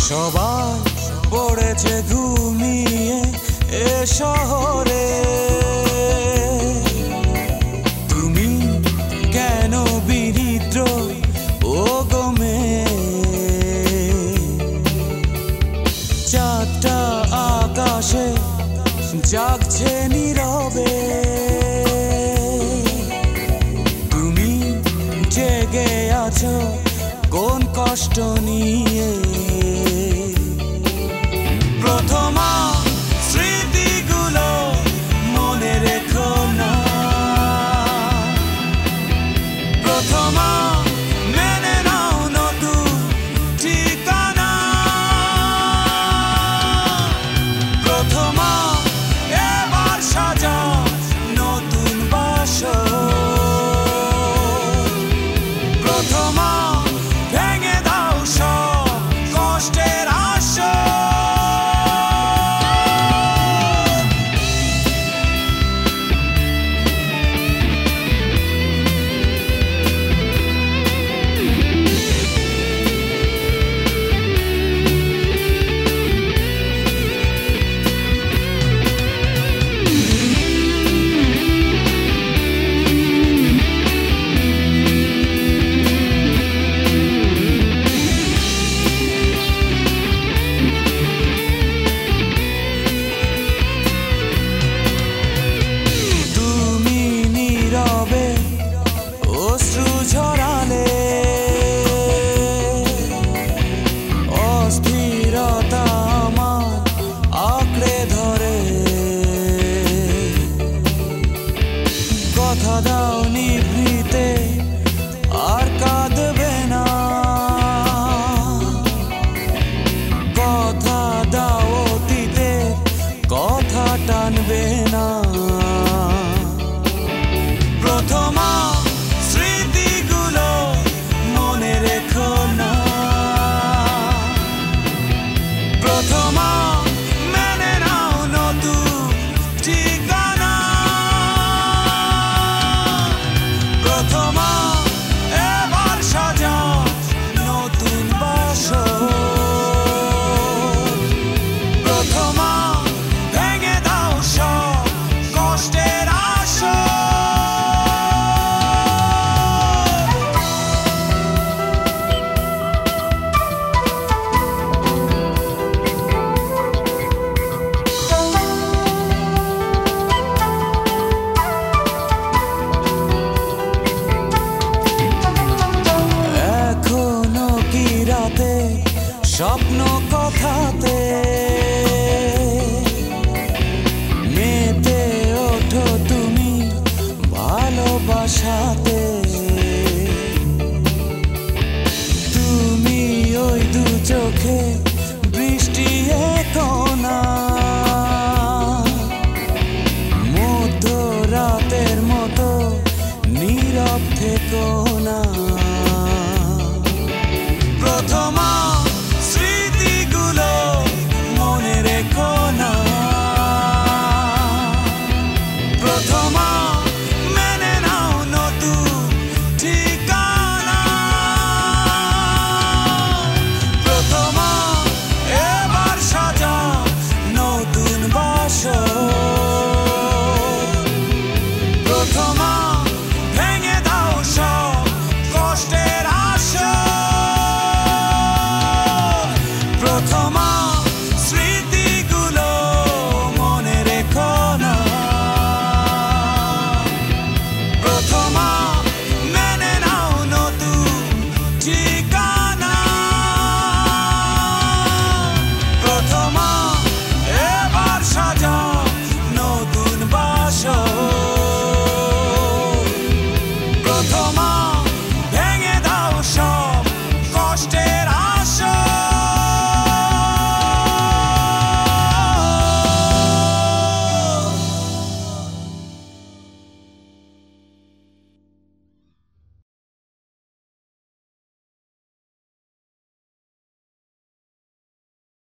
সবাই পড়েছে ঘুমিয়ে এ শহরে, তুমি কেন বিরিদ্র ও গমে? চাঁদটা আকাশে জাগছে নীরবে, তুমি জেগে আছো কোন কষ্ট নিয়ে? প্রথম স্মৃতিগুলো মনে রেখো না, প্রথম মেনে নাও নতুন ঠিকানা, প্রথম এবার সাজাও নতুন বাসর, প্রথম ভেঙে দাও সব কষ্টের আসর। অশ্রু ঝরালে অস্থিরতা আমার আঁকড়ে ধরে, কথা দাও নিভৃতে আর কাঁদবে না, কথা দাও অতীতে কথা টানবে না, প্রথম স্মৃতিগুলো মনে রেখো না, প্রথম মেনে নাও নতুন ঠিকানা, প্রথম এবার সাজাও নতুন বাসর, প্রথম ভেঙে দাও সব কষ্টের আসর। স্বপ্ন কথাতে